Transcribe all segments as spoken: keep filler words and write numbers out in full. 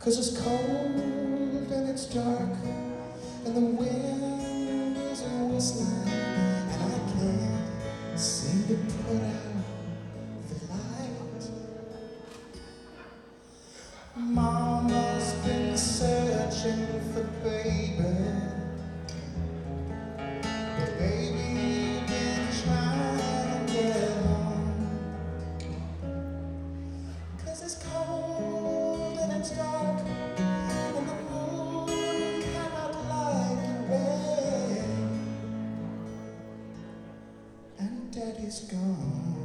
'Cause it's cold and it's dark and the wind isn't whistling and I can't seem to put out the light. Mama's been searching for baby, but baby been trying to get home. 'Cause it's cold and it's dark and the moon cannot light the way, and Daddy's gone.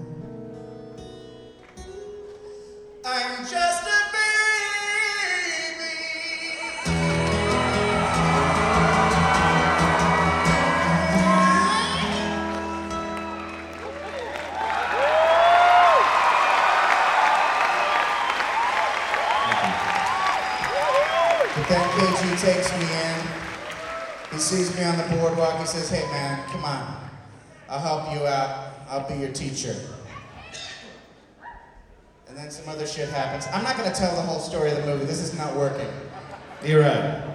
I'm just a baby. But then K G takes me in. He sees me on the boardwalk. He says, "Hey man, come on. I'll help you out. I'll be your teacher." And then some other shit happens. I'm not gonna tell the whole story of the movie. This is not working. You're right.